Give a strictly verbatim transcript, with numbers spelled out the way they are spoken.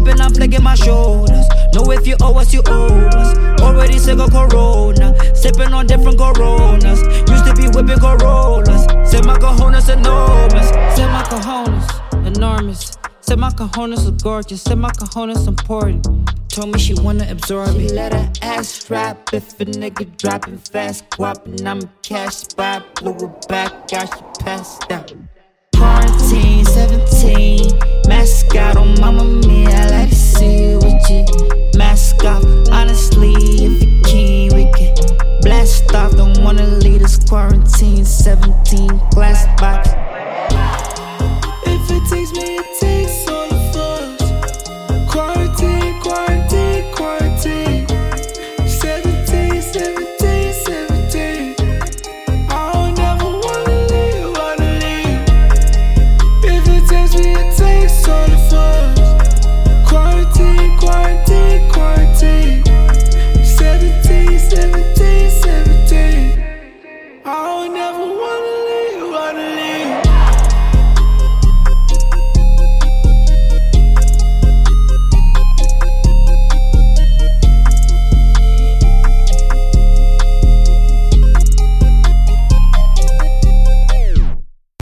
sipping, I'm flicking my shoulders. Know if you owe us, you owe us. Already sick of Corona, sipping on different Coronas. Used to be whipping Corollas. Said my cojones enormous. Said my cojones enormous. Said my cojones are gorgeous. Said my cojones important. Told me she wanna absorb me. She let her ass drop if a nigga dropping fast. Guappin', I'm a cash spot. Blew it back, got she passed out. Quarantine, seventeen